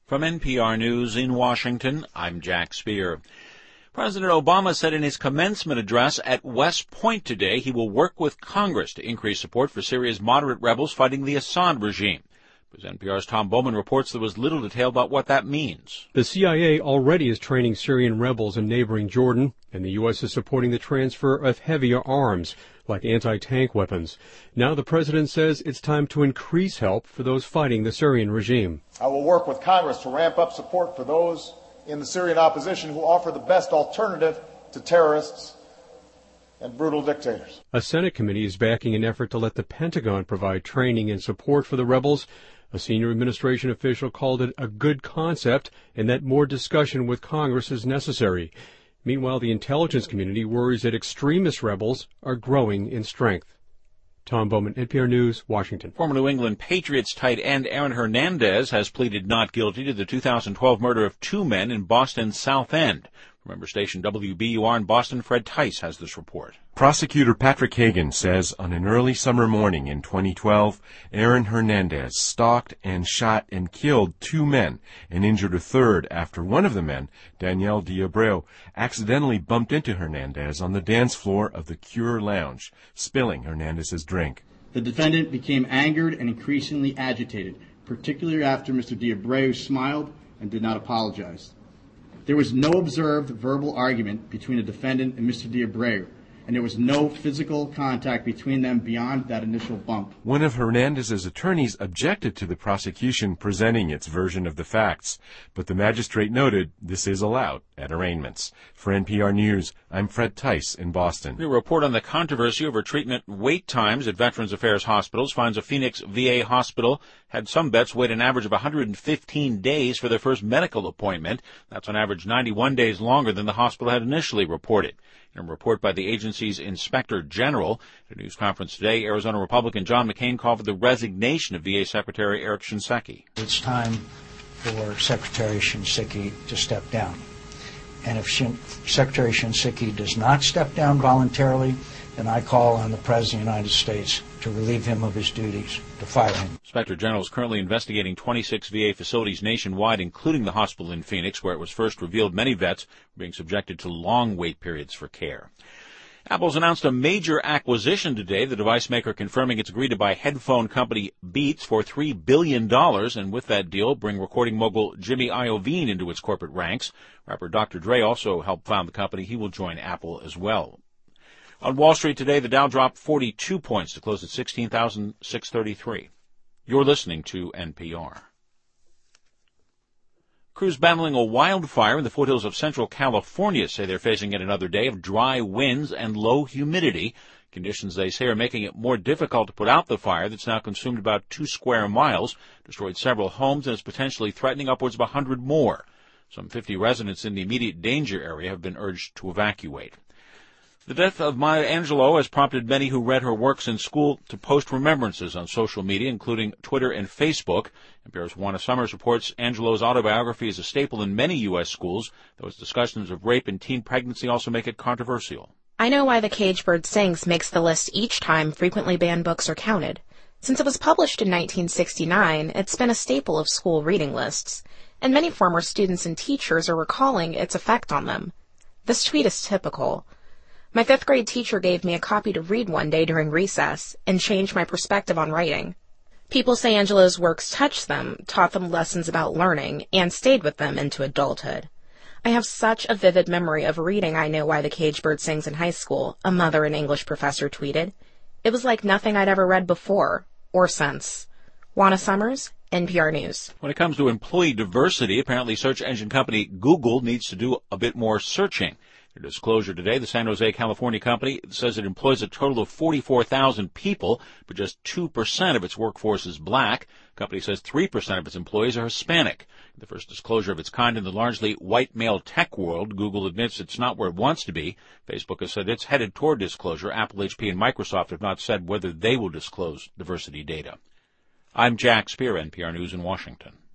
From NPR News in Washington, I'm Jack Speer. President Obama said in his commencement address at West Point today he will work with Congress to increase support for Syria's moderate rebels fighting the Assad regime. As NPR's Tom Bowman reports, there was little detail about what that means. The CIA already is training Syrian rebels in neighboring Jordan, and the U.S. is supporting the transfer of heavier arms, like anti-tank weapons. Now the president says it's time to increase help for those fighting the Syrian regime. I will work with Congress to ramp up support for those in the Syrian opposition who offer the best alternative to terrorists and brutal dictators. A Senate committee is backing an effort to let the Pentagon provide training and support for the rebels. A senior administration official called it a good concept and that more discussion with Congress is necessary. Meanwhile, the intelligence community worries that extremist rebels are growing in strength. Tom Bowman, NPR News, Washington. Former New England Patriots tight end Aaron Hernandez has pleaded not guilty to the 2012 murder of two men in Boston's South End. Member station WBUR in Boston, Fred Tice has this report. Prosecutor Patrick Hagan says on an early summer morning in 2012, Aaron Hernandez stalked and shot and killed two men and injured a third after one of the men, Daniel D'Abreu, accidentally bumped into Hernandez on the dance floor of the Cure Lounge, spilling Hernandez's drink. The defendant became angered and increasingly agitated, particularly after Mr. D'Abreu smiled and did not apologize. There was no observed verbal argument between the defendant and Mr. D'Abreu, and there was no physical contact between them beyond that initial bump. One of Hernandez's attorneys objected to the prosecution presenting its version of the facts, but the magistrate noted this is allowed at arraignments. For NPR News, I'm Fred Tice in Boston. The report on the controversy over treatment wait times at Veterans Affairs hospitals finds a Phoenix VA hospital had some vets wait an average of 115 days for their first medical appointment. That's on average 91 days longer than the hospital had initially reported. In a report by the agency's Inspector General, at a news conference today, Arizona Republican John McCain called for the resignation of VA Secretary Eric Shinseki. It's time for Secretary Shinseki to step down. And if Secretary Shinseki does not step down voluntarily, then I call on the President of the United States to relieve him of his duties, to fire him. Inspector General is currently investigating 26 VA facilities nationwide, including the hospital in Phoenix, where it was first revealed many vets were being subjected to long wait periods for care. Apple's announced a major acquisition today, the device maker confirming it's agreed to buy headphone company Beats for $3 billion, and with that deal, bring recording mogul Jimmy Iovine into its corporate ranks. Rapper Dr. Dre also helped found the company. He will join Apple as well. On Wall Street today, the Dow dropped 42 points to close at 16,633. You're listening to NPR. Crews battling a wildfire in the foothills of central California say they're facing yet another day of dry winds and low humidity. Conditions, they say, are making it more difficult to put out the fire that's now consumed about 2 square miles, destroyed several homes, and is potentially threatening upwards of 100 more. Some 50 residents in the immediate danger area have been urged to evacuate. The death of Maya Angelou has prompted many who read her works in school to post remembrances on social media, including Twitter and Facebook. NPR's Juana Summers reports Angelou's autobiography is a staple in many U.S. schools, though its discussions of rape and teen pregnancy also make it controversial. I Know Why the Caged Bird Sings makes the list each time frequently banned books are counted. Since it was published in 1969, it's been a staple of school reading lists, and many former students and teachers are recalling its effect on them. This tweet is typical. My 5th grade teacher gave me a copy to read one day during recess and changed my perspective on writing. People say Angelou's works touched them, taught them lessons about learning, and stayed with them into adulthood. I have such a vivid memory of reading I Know Why the Caged Bird Sings in high school, a mother and English professor tweeted. It was like nothing I'd ever read before, or since. Juana Summers, NPR News. When it comes to employee diversity, apparently search engine company Google needs to do a bit more searching. In a disclosure today, the San Jose, California company says it employs a total of 44,000 people, but just 2% of its workforce is black. The company says 3% of its employees are Hispanic. In the first disclosure of its kind in the largely white male tech world, Google admits it's not where it wants to be. Facebook has said it's headed toward disclosure. Apple, HP, and Microsoft have not said whether they will disclose diversity data. I'm Jack Speer, NPR News in Washington.